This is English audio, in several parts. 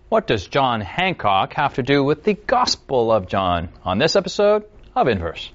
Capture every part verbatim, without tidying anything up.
What does John Hancock have to do with the Gospel of John? On this episode of Inverse.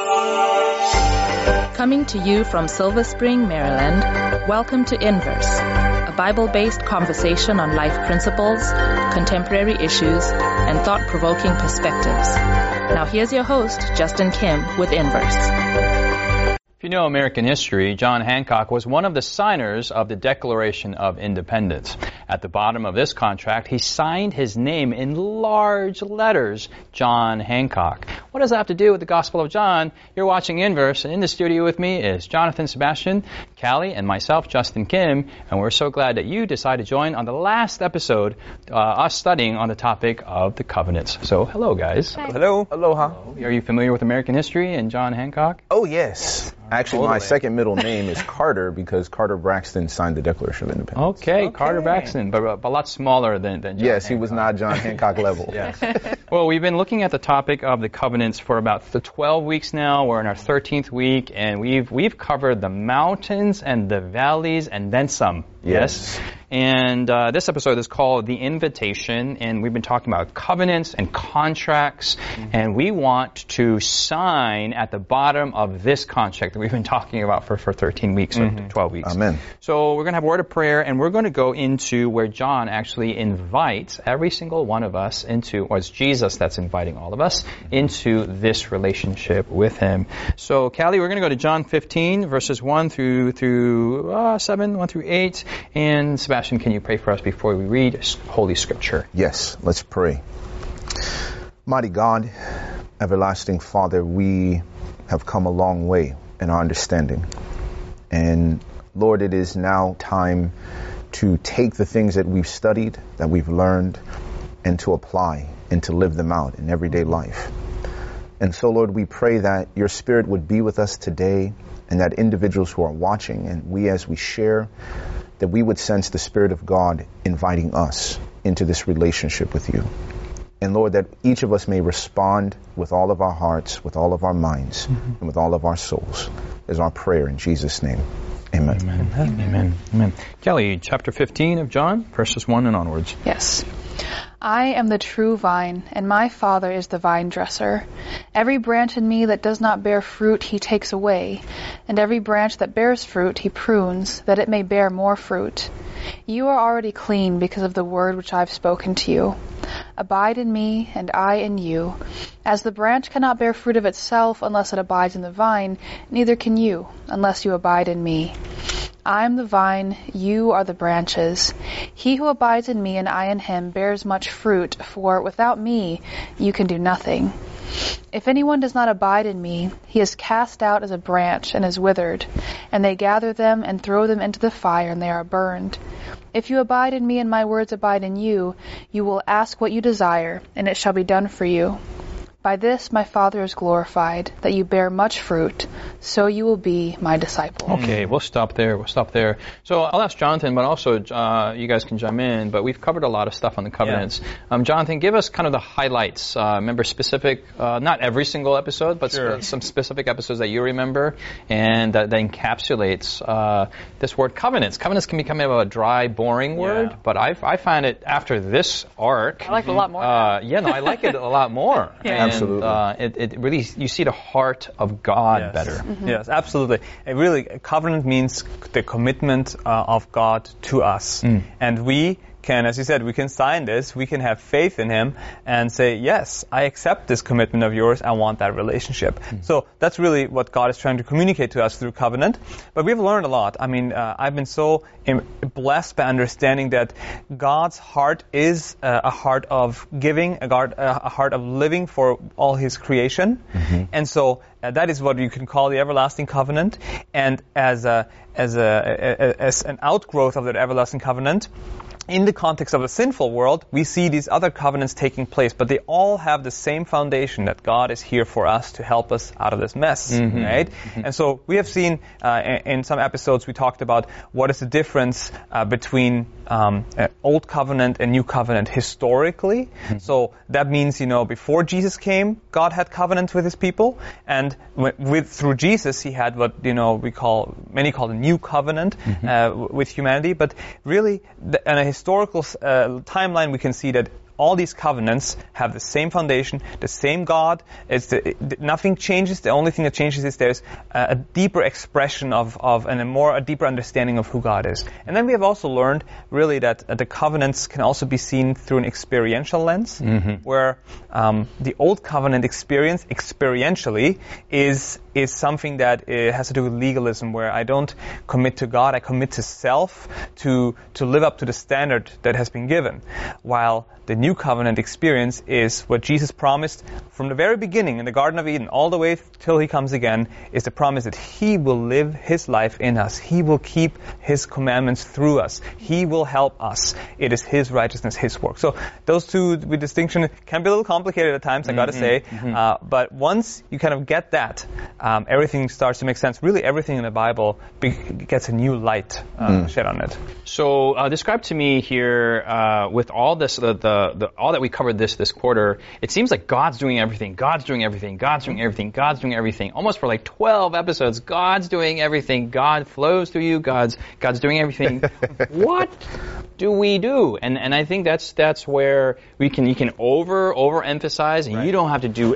Coming to you from Silver Spring, Maryland, welcome to Inverse, a Bible-based conversation on life principles, contemporary issues, and thought-provoking perspectives. Now here's your host, Justin Kim, with Inverse. If you know American history, John Hancock was one of the signers of the Declaration of Independence. At the bottom of this contract, he signed his name in large letters, John Hancock. What does that have to do with the Gospel of John? You're watching Inverse, and in the studio with me is Jonathan Sebastian, Callie, and myself, Justin Kim, and we're so glad that you decided to join on the last episode, uh, us studying on the topic of the covenants. So, hello, guys. Hi. Hello. Aloha. Hello. Are you familiar with American history and John Hancock? Oh, yes. Actually, totally. My second middle name is Carter because Carter Braxton signed the Declaration of Independence. Okay, okay. Carter Braxton, but, but a lot smaller than, than John Yes, Hancock. He was not John Hancock level. Yes. Well, we've been looking at the topic of the covenants for about twelve weeks now. We're in our thirteenth week, and we've we've covered the mountains and the valleys and then some. Yes. yes? And uh, this episode is called The Invitation, and we've been talking about covenants and contracts, mm-hmm. and we want to sign at the bottom of this contract that we've been talking about for, for thirteen weeks mm-hmm. or twelve weeks. Amen. So we're going to have a word of prayer, and we're going to go into where John actually invites every single one of us into, or it's Jesus that's inviting all of us, into this relationship with him. So, Callie, we're going to go to John fifteen, verses one through, through uh, seven, one through eight, and Sebastian, can you pray for us before we read Holy Scripture? Yes, let's pray. Mighty God, everlasting Father, we have come a long way in our understanding. And Lord, it is now time to take the things that we've studied, that we've learned, and to apply and to live them out in everyday life. And so, Lord, we pray that your Spirit would be with us today, and that individuals who are watching and we as we share, that we would sense the Spirit of God inviting us into this relationship with you. And Lord, that each of us may respond with all of our hearts, with all of our minds, mm-hmm. and with all of our souls, is our prayer in Jesus' name. Amen. Amen. Amen. Amen. Amen. Kelly, chapter fifteen of John, verses one and onwards. Yes. I am the true vine, and my Father is the vine dresser. Every branch in me that does not bear fruit he takes away, and every branch that bears fruit he prunes, that it may bear more fruit. You are already clean because of the word which I have spoken to you. Abide in me, and I in you. As the branch cannot bear fruit of itself unless it abides in the vine, neither can you unless you abide in me. I am the vine, you are the branches. He who abides in me and I in him bears much fruit, for without me you can do nothing. If anyone does not abide in me, he is cast out as a branch and is withered, and they gather them and throw them into the fire, and they are burned. If you abide in me and my words abide in you, you will ask what you desire, and it shall be done for you. By this my Father is glorified, that you bear much fruit, so you will be my disciple. Okay, we'll stop there. We'll stop there. So I'll ask Jonathan, but also uh, you guys can chime in, but we've covered a lot of stuff on the covenants. Yeah. Um, Jonathan, give us kind of the highlights. Uh, remember specific, uh, not every single episode, but sure. sp- some specific episodes that you remember, and that, that encapsulates uh, this word covenants. Covenants can become a dry, boring word, yeah. but I, I find it after this arc. I like it a lot more. Uh, yeah, no, I like it a lot more. Yeah. And, Absolutely. Uh, it, it really, you see the heart of God yes. better. Mm-hmm. Yes, absolutely. It really, a covenant means the commitment uh, of God to us. Mm. And we can, as you said, we can sign this, we can have faith in him and say, yes, I accept this commitment of yours, I want that relationship. Mm. So that's really what God is trying to communicate to us through covenant. But we've learned a lot. I mean, uh, I've been so im- blessed by understanding that God's heart is uh, a heart of giving, a, God, uh, a heart of living for all his creation. Mm-hmm. And so uh, that is what you can call the everlasting covenant. And as a, as a, a, a as an outgrowth of that everlasting covenant, in the context of a sinful world, we see these other covenants taking place, but they all have the same foundation that God is here for us to help us out of this mess, mm-hmm. right? Mm-hmm. And so we have seen uh, in some episodes we talked about what is the difference uh, between um, uh, Old Covenant and New Covenant historically. Mm-hmm. So that means, you know, before Jesus came, God had covenants with his people, and w- with through Jesus, he had what, you know, we call, many call the New Covenant mm-hmm. uh, w- with humanity, but really, the, and a historical uh, timeline, we can see that all these covenants have the same foundation, the same God. It's the, it, nothing changes. The only thing that changes is there's a, a deeper expression of, of and a more a deeper understanding of who God is. And then we have also learned really that uh, the covenants can also be seen through an experiential lens, mm-hmm. where um, the old covenant experience experientially is is something that uh, has to do with legalism, where I don't commit to God, I commit to self to to live up to the standard that has been given, while the new covenant experience is what Jesus promised from the very beginning in the Garden of Eden all the way till he comes again, is the promise that he will live his life in us. He will keep his commandments through us. He will help us. It is his righteousness, his work. So those two with distinction can be a little complicated at times, mm-hmm. I gotta say. Mm-hmm. Uh, but once you kind of get that, um, everything starts to make sense. Really everything in the Bible be- gets a new light uh, mm. shed on it. So uh, describe to me here, uh, with all this, the, the The, all that we covered this this quarter, it seems like God's doing everything, God's doing everything, God's doing everything, God's doing everything. Almost for like twelve episodes, God's doing everything. God flows through you. God's God's doing everything. What do we do? And and I think that's that's where we can you can over overemphasize, and right. you don't have to do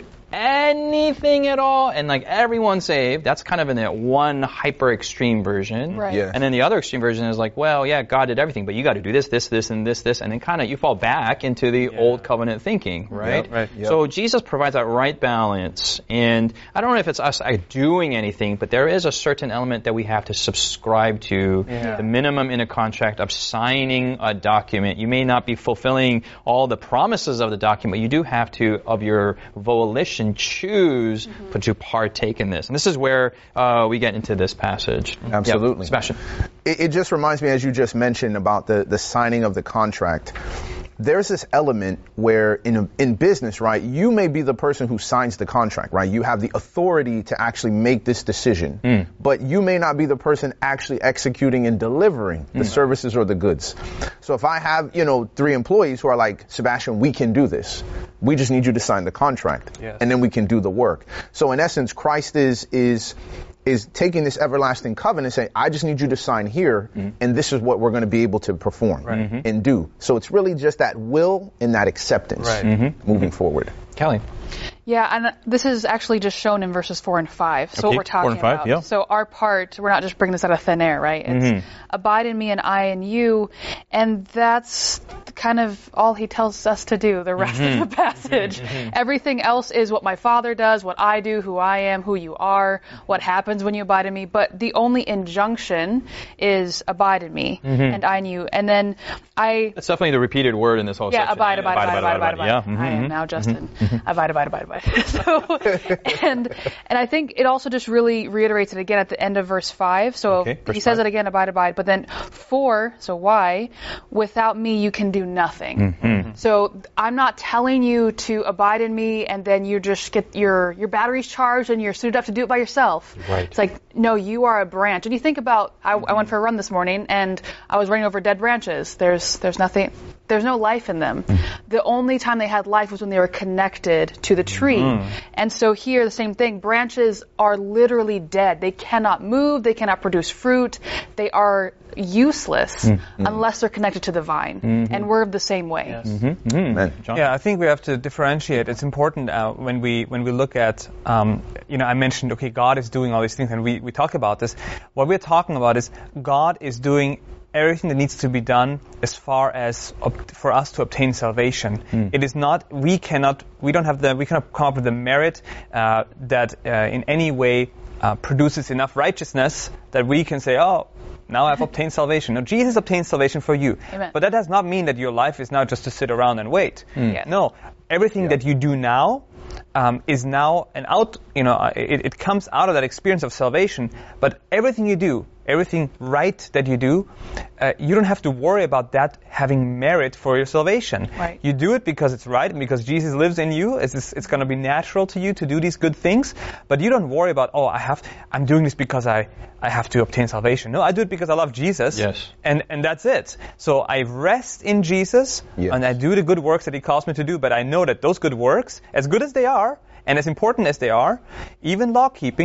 anything at all, and like everyone's saved. That's kind of in that one hyper extreme version. Right. Yeah. And then the other extreme version is like, well, yeah, God did everything, but you got to do this, this, this, and this, this, and then kind of you fall back into the yeah. old covenant thinking, right? Yep, right. Yep. So Jesus provides that right balance, and I don't know if it's us doing anything, but there is a certain element that we have to subscribe to, yeah. the minimum in a contract of signing a document. You may not be fulfilling all the promises of the document, but you do have to, of your volition, choose mm-hmm. to partake in this. And this is where uh, we get into this passage. Absolutely. Yep. Sebastian. It, it just reminds me, as you just mentioned, about the, the signing of the contract. There's this element where in a, in business, right, you may be the person who signs the contract, right? You have the authority to actually make this decision, mm. but you may not be the person actually executing and delivering the mm. services or the goods. So if I have, you know, three employees who are like, Sebastian, we can do this. We just need you to sign the contract, yes. and then we can do the work. So in essence, Christ is is is taking this everlasting covenant and saying, I just need you to sign here, mm-hmm. and this is what we're going to be able to perform right. mm-hmm. and do. So it's really just that will and that acceptance right. mm-hmm. moving mm-hmm. forward. Kelly. Yeah, and this is actually just shown in verses four and five. So okay. what we're talking four and five, about. Yeah. So our part, we're not just bringing this out of thin air, right? It's mm-hmm. abide in me and I in you, and that's kind of all he tells us to do, the rest mm-hmm. of the passage. Mm-hmm. Everything else is what my Father does, what I do, who I am, who you are, what happens when you abide in me. But the only injunction is abide in me mm-hmm. and I in you. And then I... That's definitely the repeated word in this whole yeah, section. Abide, abide, abide, abide, abide, abide, abide. Yeah. Mm-hmm. I am now Justin. Mm-hmm. Abide, abide, abide, abide. So, and and I think it also just really reiterates it again at the end of verse five. So okay, he says five. it again, abide, abide. But then four, so why? Without me, you can do nothing. Mm-hmm. So I'm not telling you to abide in me and then you just get your, your batteries charged and you're suited up to do it by yourself. Right. It's like, no, you are a branch. And you think about, I, I went for a run this morning and I was running over dead branches. There's, there's nothing, there's no life in them. Mm-hmm. The only time they had life was when they were connected to the tree. Mm-hmm. And so here, the same thing. Branches are literally dead. They cannot move. They cannot produce fruit. They are useless mm-hmm. unless they're connected to the vine. Mm-hmm. And we're the same way. Yes. Mm-hmm. Mm-hmm. John? Yeah, I think we have to differentiate. It's important uh, when we when we look at, um, you know, I mentioned, okay, God is doing all these things, and we, we talk about this. What we're talking about is God is doing everything that needs to be done as far as ob- for us to obtain salvation. Mm. It is not, we cannot, we don't have the, we cannot come up with the merit uh, that uh, in any way uh, produces enough righteousness that we can say, oh, now I've obtained salvation. No, Jesus obtained salvation for you. Amen. But that does not mean that your life is now just to sit around and wait. Mm. Yes. No, everything Yeah. that you do now um, is now an out, you know, it, it comes out of that experience of salvation. But everything you do, everything right that you do, uh, you don't have to worry about that having merit for your salvation. Right. You do it because it's right and because Jesus lives in you. It's, it's going to be natural to you to do these good things. But you don't worry about, oh, I have, I'm doing this because I, I have to obtain salvation. No, I do it because I love Jesus. Yes. And, and that's it. So I rest in Jesus Yes. and I do the good works that he calls me to do. But I know that those good works, as good as they are, and as important as they are, even law keeping,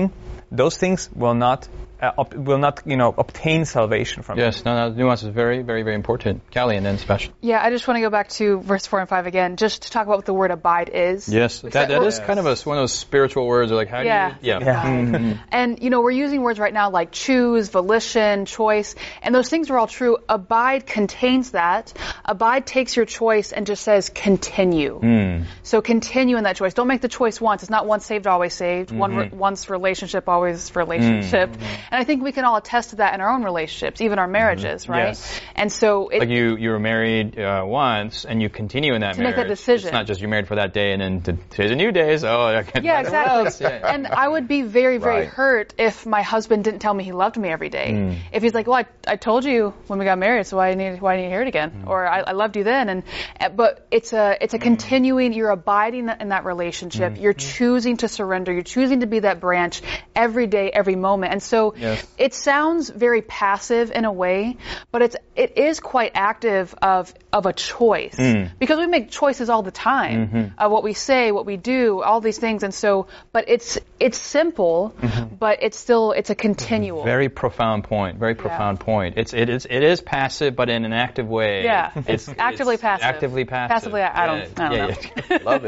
those things will not uh, op- will not you know obtain salvation from Yes, it. no, no, the nuance is very, very, very important. Callie, and then Sebastian. Yeah, I just want to go back to verse four and five again, just to talk about what the word abide is. Yes, that, that is kind of a, one of those spiritual words. Like, how Yeah. do you? Yeah. Yeah. Mhm. And, you know, we're using words right now like choose, volition, choice, and those things are all true. Abide contains that. Abide takes your choice and just says continue. Mm. So continue in that choice. Don't make the choice once. It's not once saved, always saved. Mm-hmm. One re- once relationship, always relationship. Mm-hmm. And I think we can all attest to that in our own relationships, even our marriages, right? Yes. And so it, Like you, you were married uh, once, and you continue in that To make marriage. that decision. It's not just you're married for that day, and then t- today's a new day, so I can. Yeah, exactly. Yeah. And I would be very, very Right. hurt if my husband didn't tell me he loved me every day. Mm. If he's like, "Well, I, I told you when we got married, so why do you need why do you need to hear it again?" Mm. Or I, "I loved you then," and uh, but it's a it's a continuing. You're abiding in that relationship. Mm. You're choosing to surrender. You're choosing to be that branch every day, every moment. And so Yes. it sounds very passive in a way, but it's it is quite active of of a choice Mm. because we make choices all the time Mm-hmm. of what we say, what we do, all these things. And so, but it's it's simple, but it's still it's a continual. Very profound point. Very profound point. It's it is it is passive, but in an active way. Yeah, it's actively passive. Actively passive. Passively, I- I don't- I don't yeah, know. Yeah. Love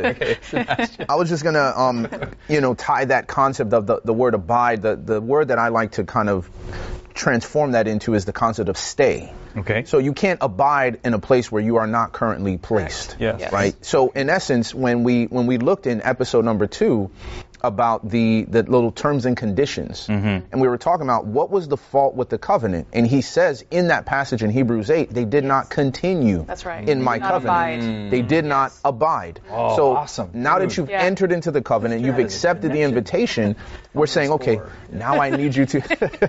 it. I was just gonna, um, you know, tie that concept of the, the word abide. The the word that I like to kind of transform that into is the concept of stay. Okay. So you can't abide in a place where you are not currently placed. Yes. Yes. Right. So in essence, when we when we looked in episode number two about the the little terms and conditions, Mm-hmm. and we were talking about what was the fault with the covenant, and he says in that passage in Hebrews eight, they did not continue. That's right. In They my did not covenant, abide. they did not abide. Oh, so awesome. now that Dude. you've Yeah. entered into the covenant, you've accepted the invitation. We're saying, okay, now I need you to.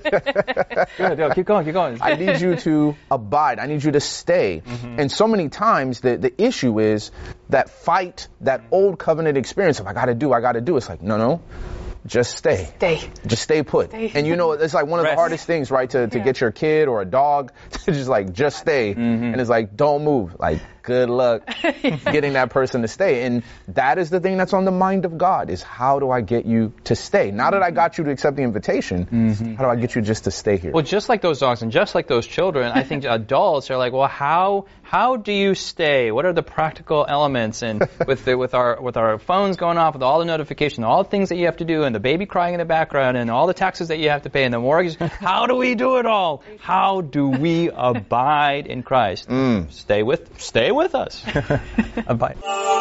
Good, yeah, keep going, keep going. I need you to abide. I need you to stay. Mm-hmm. And so many times the, the issue is that fight, that old covenant experience of I gotta do, I gotta do. It's like, no, no, just stay. Stay. Just stay put. Stay. And you know, it's like one of the Rest. hardest things, right? To, to Yeah. get your kid or a dog to just like, just stay. Mm-hmm. And it's like, don't move. Like, good luck getting that person to stay. And that is the thing that's on the mind of God is how do I get you to stay? Now that I got you to accept the invitation, how do I get you just to stay here? Well, just like those dogs and just like those children, I think adults are like, well, how how do you stay? What are the practical elements? And with the, with our with our phones going off, with all the notifications, all the things that you have to do, and the baby crying in the background, and all the taxes that you have to pay, and the mortgage, how do we do it all? How do we abide in Christ? Stay with stay with us. Abide.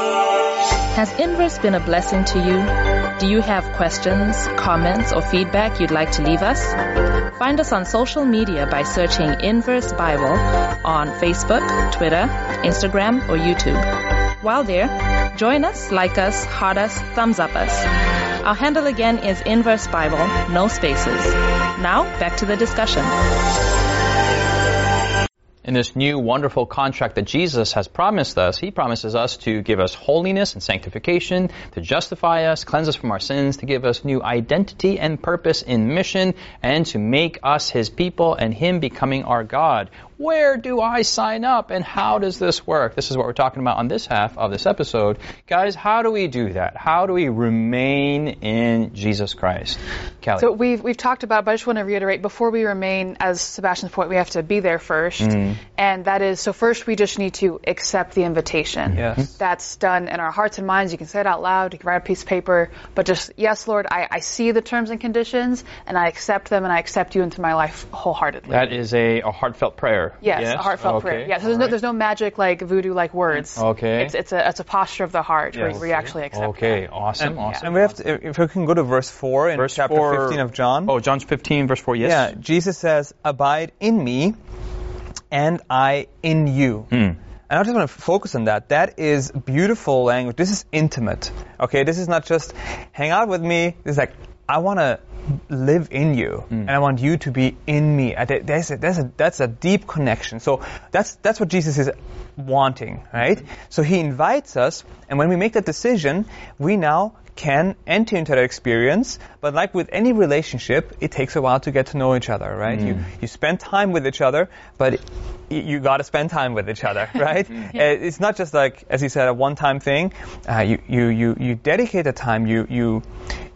Has Inverse been a blessing to you? Do you have questions, comments, or feedback you'd like to leave us? Find us on social media by searching Inverse Bible on Facebook, Twitter, Instagram, or YouTube. While there, join us, like us, heart us, thumbs up us. Our handle again is Inverse Bible, no spaces. Now, back to the discussion. In this new wonderful contract that Jesus has promised us, He promises us to give us holiness and sanctification, to justify us, cleanse us from our sins, to give us new identity and purpose in mission, and to make us His people and Him becoming our God. Where do I sign up and how does this work? This is what we're talking about on this half of this episode. Guys, how do we do that? How do we remain in Jesus Christ? Callie. So we've we've talked about, but I just want to reiterate, before we remain, as Sebastian's point, we have to be there first. And that is, so first we just need to accept the invitation. Yes. That's done in our hearts and minds. You can say it out loud, you can write a piece of paper, but just, yes, Lord, I, I see the terms and conditions, and I accept them, and I accept you into my life wholeheartedly. That is a, a heartfelt prayer. Yes, a heartfelt Okay. prayer. Yeah, so there's no, there's no magic like voodoo-like words. Okay. It's it's a it's a posture of the heart where, Yes. where you actually accept Okay, that. awesome, And, awesome. and we have to, if we can go to verse four in Verse chapter four, fifteen of John. Oh, John fifteen, verse four, yes. Yeah, Jesus says, abide in me and I in you. And I just want to focus on that. That is beautiful language. This is intimate. Okay, this is not just hang out with me. This is like, I want to live in you, and I want you to be in me. I- There's a, there's a, that's a deep connection. So that's that's what Jesus is wanting, right? So He invites us, and when we make that decision, we now can enter into that experience. But like with any relationship, it takes a while to get to know each other, right? You you spend time with each other, but y- you got to spend time with each other, right? Uh, It's not just like, as he said, a one-time thing. Uh, you, you you you dedicate the time. You you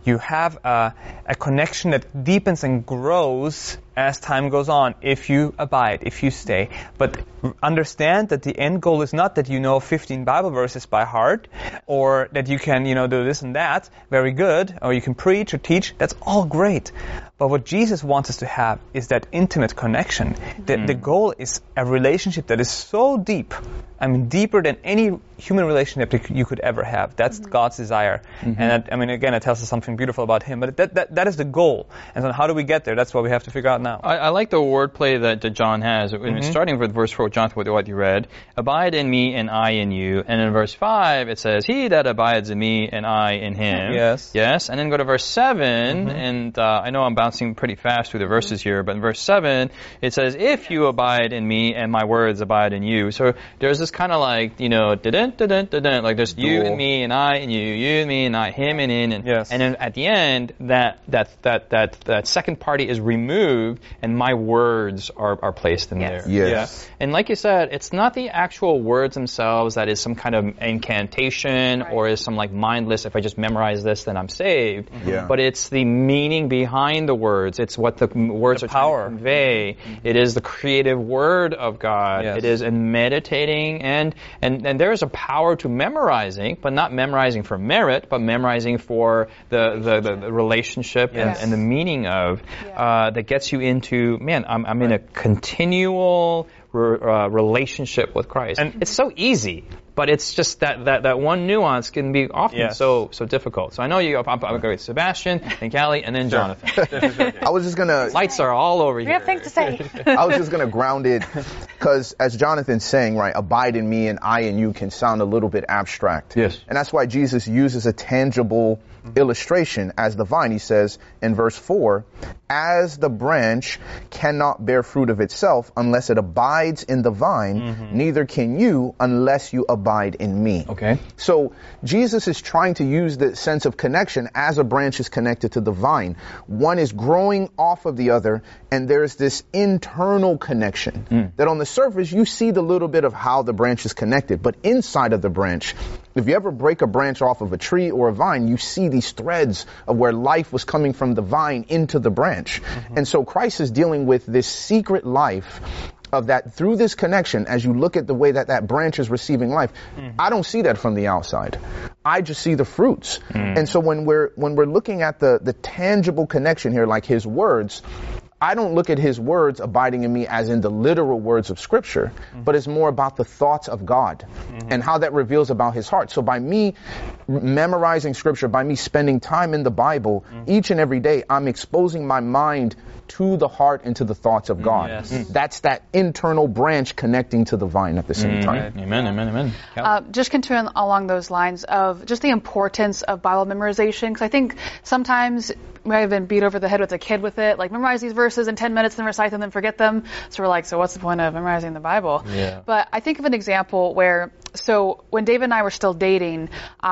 you have a, a connection that deepens and grows as time goes on, if you abide, if you stay. But understand that the end goal is not that you know fifteen Bible verses by heart, or that you can, you know, do this and that, very good, or you can preach or teach. That's all great. But what Jesus wants us to have is that intimate connection. The, mm. the goal is a relationship that is so deep, I mean, deeper than any human relationship that you could ever have. That's mm-hmm. God's desire. Mm-hmm. And that, I mean, again, it tells us something beautiful about Him. But that, that, that is the goal. And so how do we get there? That's what we have to figure out now. I, I like the wordplay that, that John has. Mm-hmm. Starting with verse four, John, with what you read, abide in me and I in you. And in verse five, it says, he that abides in me and I in him. Yes. Yes. And then go to verse seven, mm-hmm. and uh, I know I'm bouncing pretty fast through the verses here, but in verse seven, it says, if you abide in me and my words abide in you. So there's this kind of like, you know, didn't, didn't, didn't, like there's you and me and I and you, you and me and I, him and in, and, yes. and then at the end, that, that, that, that, that second party is removed and my words are, are placed in yes. there. Yes. yes. And like you said, it's not the actual words themselves that is some kind of incantation right. or is some like mindless, if I just memorize this, then I'm saved. Mm-hmm. Yeah. But it's the meaning behind the words. It's what the words the are power. trying to convey. Mm-hmm. It is the creative word of God. Yes. It is in meditating, and, and, and there is a power to memorizing, but not memorizing for merit, but memorizing for the, the, the, the relationship yes. and, and the meaning of, yeah. uh, that gets you into, man, I'm, I'm in a continual re- uh, relationship with Christ. And it's so easy, but it's just that, that, that one nuance can be often yes. so so difficult. So I know you, I'm, I'm going with Sebastian, and Callie, and then Jonathan. I was just gonna. Lights are all over We here. have things to say. I was just gonna ground it, because as Jonathan's saying, right, abide in me and I in you can sound a little bit abstract. Yes. And that's why Jesus uses a tangible illustration as the vine. He says in verse four, as the branch cannot bear fruit of itself unless it abides in the vine, mm-hmm. neither can you unless you abide in me. Okay. So Jesus is trying to use the sense of connection as a branch is connected to the vine. One is growing off of the other, and there's this internal connection mm. that on the surface you see the little bit of how the branch is connected, but inside of the branch, if you ever break a branch off of a tree or a vine, you see these threads of where life was coming from the vine into the branch. Mm-hmm. And so Christ is dealing with this secret life of that through this connection. As you look at the way that that branch is receiving life, mm-hmm. I don't see that from the outside. I just see the fruits. Mm. And so when we're when we're looking at the the tangible connection here, like his words, I don't look at his words abiding in me as in the literal words of Scripture, mm-hmm. but it's more about the thoughts of God mm-hmm. and how that reveals about his heart. So by me memorizing Scripture, by me spending time in the Bible, mm-hmm. each and every day, I'm exposing my mind to the heart and to the thoughts of God. Yes. Mm-hmm. That's that internal branch connecting to the vine at the same mm-hmm. time. Amen, amen, amen. Uh, just continuing along those lines of just the importance of Bible memorization, because I think sometimes we might have been beat over the head with a kid with it, like memorize these verses in ten minutes and recite them, then forget them. So we're like, so what's the point of memorizing the Bible? Yeah. But I think of an example where, so when David and I were still dating,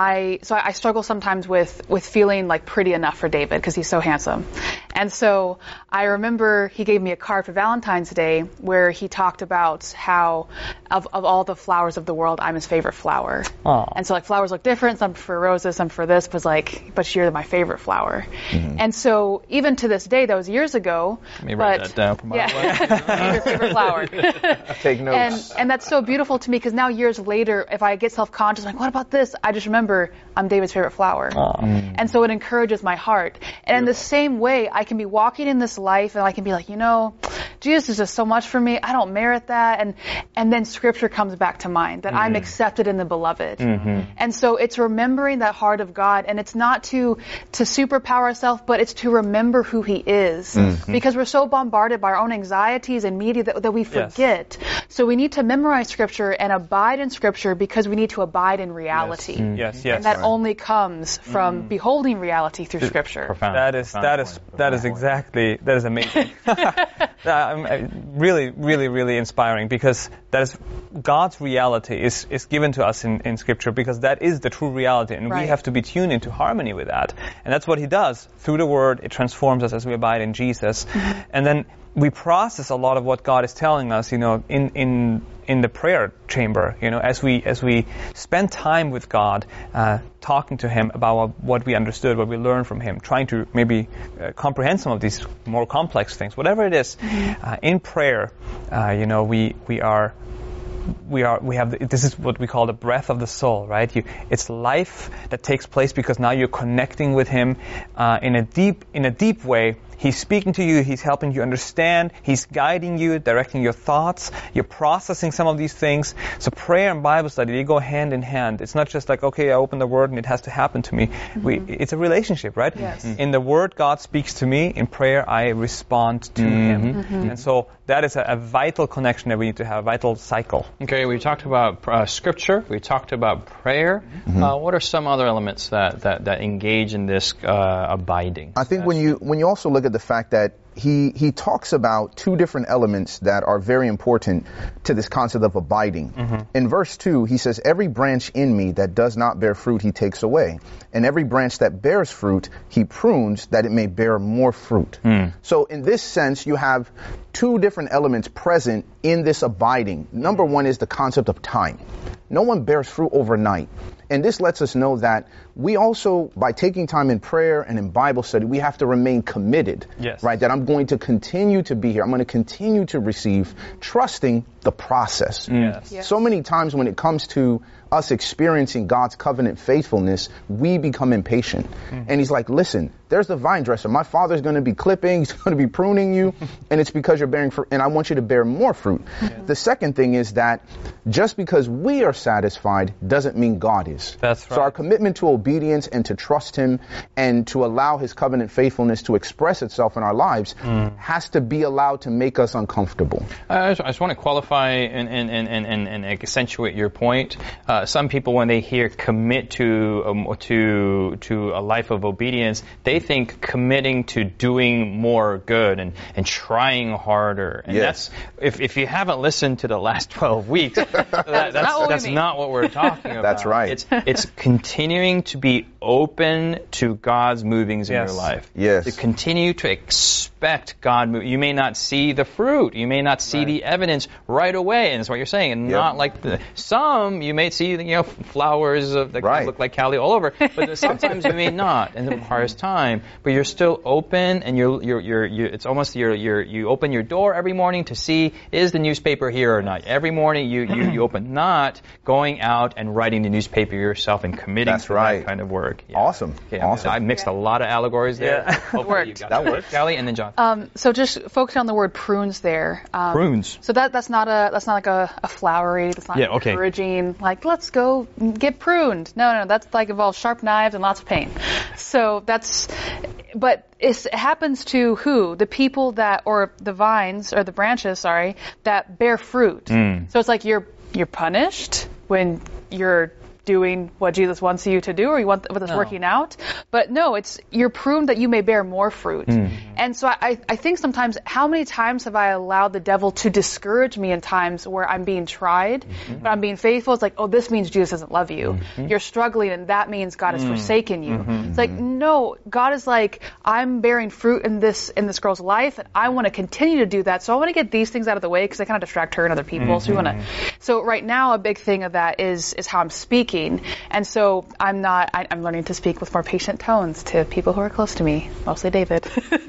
I so I struggle sometimes with with feeling like pretty enough for David because he's so handsome. And so I remember he gave me a card for Valentine's Day where he talked about how of, of all the flowers of the world, I'm his favorite flower. Aww. And so like flowers look different, some for roses, some for this, but like, but you're my favorite flower. Mm-hmm. And so even to this day, that was years ago. Let me but, write that down for my yeah. Your favorite flower. Take notes. And, and that's so beautiful to me because now years later, if I get self-conscious, I'm like, what about this? I just remember I'm David's favorite flower. Mm. And so it encourages my heart. And in the same way, I can be walking in this life and I can be like, you know, Jesus is just so much for me. I don't merit that. And and then Scripture comes back to mind that mm. I'm accepted in the Beloved. Mm-hmm. And so it's remembering that heart of God. And it's not to to superpower ourselves, but it's to remember who He is. Mm-hmm. Because we're so bombarded by our own anxieties and media that, that we forget. Yes. So we need to memorize Scripture and abide in Scripture because we need to abide in reality. Yes, mm. yes, yes. And that right. only comes from mm. beholding reality through Scripture. Profound. That is Profound that is point. that is exactly that is amazing. um, really, really, really inspiring because that is God's reality is is given to us in, in Scripture because that is the true reality, and right. we have to be tuned into harmony with that. And that's what He does through the Word. It transforms us as we abide in Jesus, mm-hmm. and then we process a lot of what God is telling us, you know, in in in the prayer chamber, you know, as we as we spend time with God, uh, talking to Him about what, what we understood, what we learned from Him, trying to maybe uh, comprehend some of these more complex things, whatever it is. Mm-hmm. Uh, in prayer, uh, you know, we we are. We are. We have. The, this is what we call the breath of the soul, right? You, it's life that takes place because now you're connecting with Him uh, in a deep, in a deep way. He's speaking to you. He's helping you understand. He's guiding you, directing your thoughts. You're processing some of these things. So prayer and Bible study, they go hand in hand. It's not just like, okay, I open the Word and it has to happen to me. Mm-hmm. We, it's a relationship, right? Yes. Mm-hmm. In the Word, God speaks to me. In prayer, I respond to mm-hmm. Him. Mm-hmm. And so that is a, a vital connection that we need to have, a vital cycle. Okay, we talked about uh, Scripture. We talked about prayer. Mm-hmm. Uh, what are some other elements that, that, that engage in this uh, abiding? I think when you when you also look at the fact that he he talks about two different elements that are very important to this concept of abiding. Mm-hmm. In verse two, he says, every branch in me that does not bear fruit, he takes away. And every branch that bears fruit, he prunes that it may bear more fruit. Mm. So in this sense, you have two different elements present in this abiding. Number one is the concept of time. No one bears fruit overnight. And this lets us know that we also, by taking time in prayer and in Bible study, we have to remain committed, yes. right? That I'm going to continue to be here. I'm going to continue to receive, trusting the process. Yes. Yes. So many times when it comes to us experiencing God's covenant faithfulness, we become impatient. Mm-hmm. And He's like, listen, there's the vine dresser. My Father's going to be clipping. He's going to be pruning you. And it's because you're bearing fruit. And I want you to bear more fruit. Mm-hmm. The second thing is that just because we are satisfied doesn't mean God is. That's right. So our commitment to obedience and to trust Him and to allow His covenant faithfulness to express itself in our lives mm. has to be allowed to make us uncomfortable. I just, I just want to qualify and, and, and, and, and accentuate your point. Uh, some people, when they hear commit to um, to to a life of obedience, they think committing to doing more good and, and trying harder. And yes. that's if if you haven't listened to the last twelve weeks, that, that's not that's not what we're talking about. That's right. It's it's continuing to be open to God's movings yes. in your life. Yes. To continue to expect God move. You may not see the fruit. You may not see right. the evidence right away, and that's what you're saying. And yep. not like the, some, you may see, you know, flowers of, that right. look like Cali all over, but sometimes you may not, and it requires time. But you're still open, and you're you're you're, you're it's almost you're you're you open your door every morning to see, is the newspaper here or not. Every morning you you, you open, not going out and writing the newspaper yourself and committing That's to right. that kind of work. Yeah. Awesome. Yeah, awesome. I mixed a lot of allegories there. Yeah. Hopefully Worked. you got That that. worked. Callie, and then John. Um, so just focusing on the word prunes there. Um, Prunes. So that that's not a that's not like a, a flowery. That's not Yeah, okay. encouraging. Like let's go get pruned. No, no, that's like involves sharp knives and lots of pain. So that's, but it's, it happens to who? The people that, or the vines or the branches, sorry, that bear fruit. Mm. So it's like you're you're punished when you're doing what Jesus wants you to do, or you want with us no. working out. But no, it's you're pruned that you may bear more fruit. Mm. And so I, I think sometimes, how many times have I allowed the devil to discourage me in times where I'm being tried, mm-hmm. but I'm being faithful? It's like, oh, this means Jesus doesn't love you. Mm-hmm. You're struggling, and that means God has mm. forsaken you. Mm-hmm. It's like, no, God is like, I'm bearing fruit in this in this girl's life, and I want to continue to do that. So I want to get these things out of the way because they kind of distract her and other people. Mm-hmm. So we want to. So right now, a big thing of that is is how I'm speaking. And so I'm not, I, I'm learning to speak with more patient tones to people who are close to me, mostly David.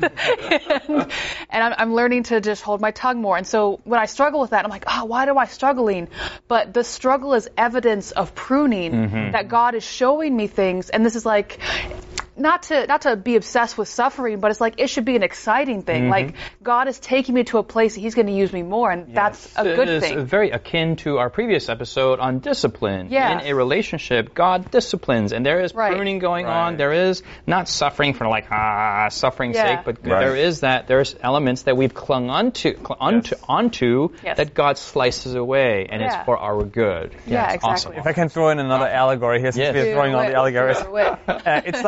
and and I'm, I'm learning to just hold my tongue more. And so when I struggle with that, I'm like, oh, why am I struggling? But the struggle is evidence of pruning, mm-hmm. that God is showing me things. And this is like, not to not to be obsessed with suffering, but it's like it should be an exciting thing. Mm-hmm. Like God is taking me to a place that He's going to use me more, and yes. that's a good it thing. It's very akin to our previous episode on discipline. Yes. In a relationship, God disciplines, and there is right. pruning going right. on. There is not suffering for like ah suffering's yeah. sake, but right. there is that. There's elements that we've clung onto cl- onto, yes. onto yes. that God slices away, and yeah. it's for our good. Yeah, yeah exactly. Awesome. If I can throw in another allegory here, since yes. we're throwing all the allegories. uh, uh, it's like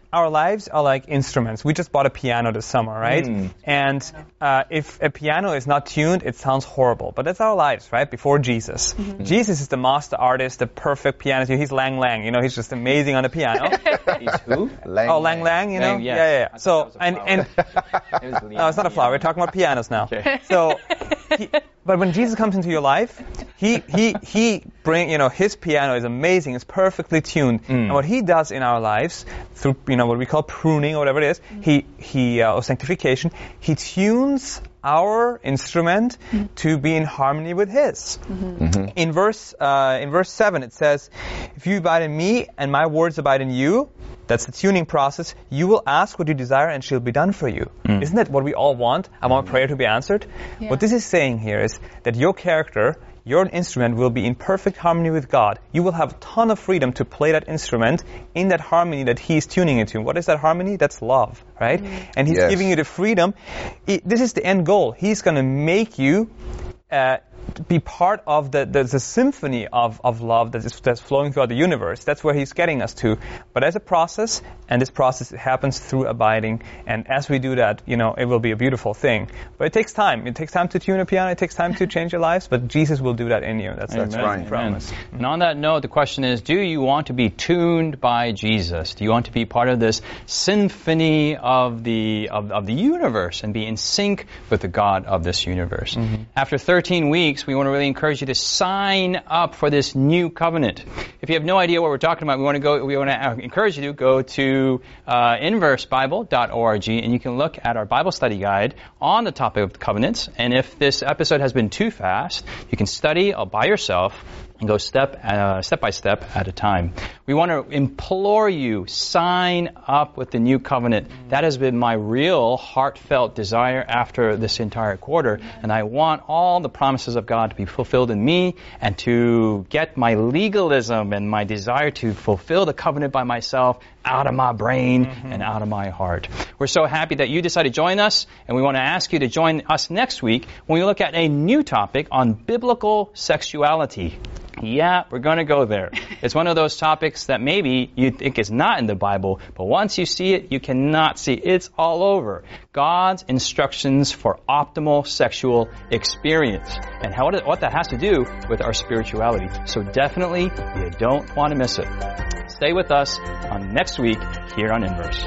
our lives are like instruments. We just bought a piano this summer, right? Mm. And uh, if a piano is not tuned, it sounds horrible. But that's our lives, right? Before Jesus. Mm-hmm. Jesus is the master artist, the perfect pianist. He's Lang Lang, you know, he's just amazing on the piano. He's who? Lang, oh, Lang Lang, you know? Lang, yes. Yeah, yeah, yeah. So, and, and, and no, it's not a flower. We're talking about pianos now. Okay. So, he, but when Jesus comes into your life, he, he, he bring, you know, his piano is amazing. It's perfectly tuned. Mm. And what he does in our lives, through, you know, what we call pruning or whatever it is, mm. he, he, uh, or sanctification, he tunes our instrument mm-hmm. to be in harmony with his. Mm-hmm. Mm-hmm. In verse, uh, in verse seven, it says, if you abide in me and my words abide in you, that's the tuning process, you will ask what you desire and shall be done for you. Mm. Isn't that what we all want? I want prayer to be answered. Yeah. What this is saying here is that your character, your instrument will be in perfect harmony with God. You will have a ton of freedom to play that instrument in that harmony that He's tuning it to. What is that harmony? That's love, right? Mm. And He's yes. giving you the freedom. It, this is the end goal. He's going to make you uh, be part of the, the, the symphony of, of love that is, that's flowing throughout the universe. That's where He's getting us to. But as a process, and this process happens through abiding, and as we do that, you know, it will be a beautiful thing. But it takes time. It takes time to tune a piano. It takes time to change your lives, but Jesus will do that in you. That's, that's right. Promise. And on that note, the question is, do you want to be tuned by Jesus? Do you want to be part of this symphony of the of, of the universe and be in sync with the God of this universe? Mm-hmm. After thirteen weeks, we want to really encourage you to sign up for this new covenant. If you have no idea what we're talking about, we want to go. We want to encourage you to go to uh, inverse bible dot org, and you can look at our Bible study guide on the topic of covenants. And if this episode has been too fast, you can study all by yourself and go step uh, step by step at a time. We want to implore you, sign up with the new covenant. That has been my real heartfelt desire after this entire quarter, and I want all the promises of God to be fulfilled in me and to get my legalism and my desire to fulfill the covenant by myself out of my brain mm-hmm. and out of my heart. We're so happy that you decided to join us, and we want to ask you to join us next week when we look at a new topic on biblical sexuality. Yeah, we're going to go there. It's one of those topics that maybe you think is not in the Bible, but once you see it, you cannot see it. It's all over. God's instructions for optimal sexual experience and how, what that has to do with our spirituality. So definitely, you don't want to miss it. Stay with us on next week here on Inverse.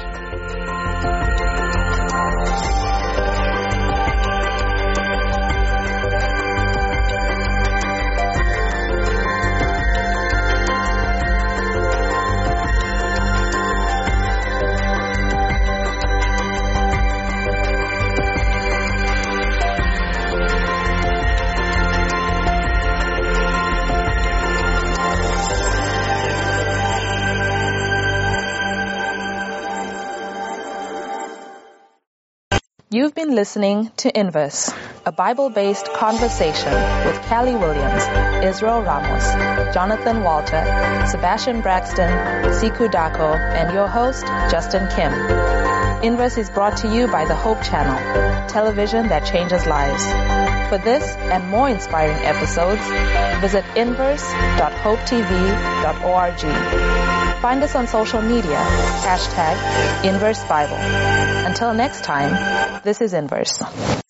You've been listening to Inverse, a Bible-based conversation with Callie Williams, Israel Ramos, Jonathan Walter, Sebastian Braxton, Siku Dako, and your host, Justin Kim. Inverse is brought to you by the Hope Channel, television that changes lives. For this and more inspiring episodes, visit inverse dot hope t v dot org. Find us on social media, hashtag Inverse Bible. Until next time, this is Inverse.